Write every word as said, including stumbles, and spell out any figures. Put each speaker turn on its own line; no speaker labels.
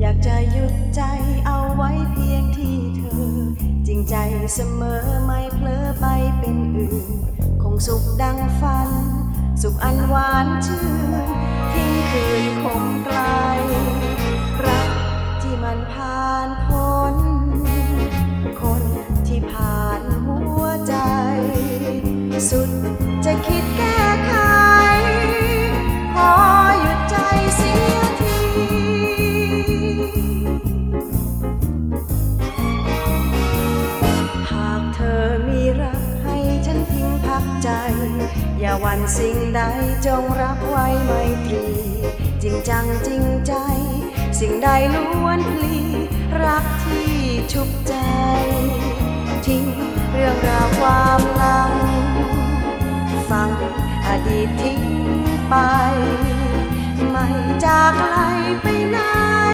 อยากจะหยุดใจเอาไว้เพียงที่เธอจริงใจเสมอไม่เผลอไปเป็นอื่นคงสุขดังฝันสุขอันหวานชื่นทิ้งคืนคงไกลรักที่มันผ่านพ้นคนที่ผ่านหัวใจสุดจะคิดแก้ไขขอหยุดใจเสียทีหากเธอมีรักให้ฉันทิ้งพักใจอย่าหวั่นสิ่งใดจงรับไว้ไมตรีจริงจังจริงใจสิ่งใดล้วนพลีรักที่ชุบใจทิ้งเรื่องราวความหลังฟังอดีตทิ้งไปไม่จากไกลไปไหน